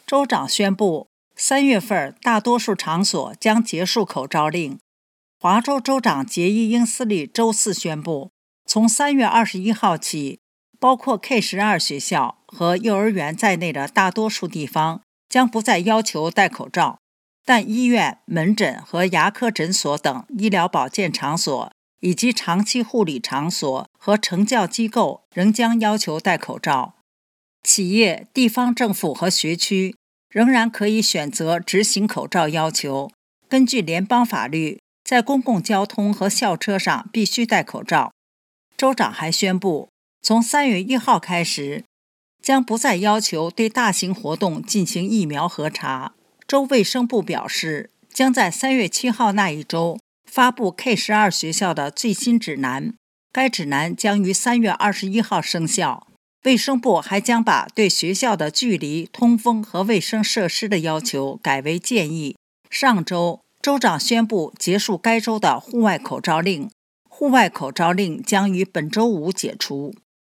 州长宣布，3月份大多数场所将结束口罩令。华州州长杰伊·英斯利周四宣布，从3月21号起，包括 K12 学校和幼儿园在内的大多数地方将不再要求戴口罩，但医院、门诊和牙科诊所等医疗保健场所以及长期护理场所和成教机构仍将要求戴口罩。企业、地方政府和学区仍然可以选择执行口罩要求。根据联邦法律，在公共交通和校车上必须戴口罩。州长还宣布，从3月1号开始，将不再要求对大型活动进行疫苗核查。州卫生部表示，将在3月7号那一周发布 K12 学校的最新指南，该指南将于3月21号生效。卫生部还将把对学校的距离、通风和卫生设施的要求改为建议。上周，州长宣布结束该州的户外口罩令，户外口罩令将于本周五解除。